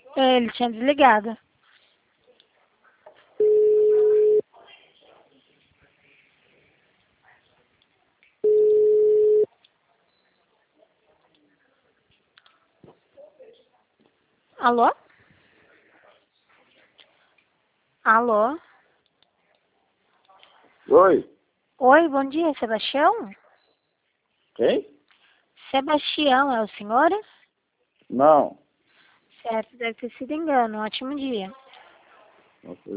Ele tinha desligado. Alô? Alô? Oi, Oi, bom dia, Sebastião? quem? Sebastião, é o senhor? Não. Certo, deve ter sido engano. Um ótimo dia. Não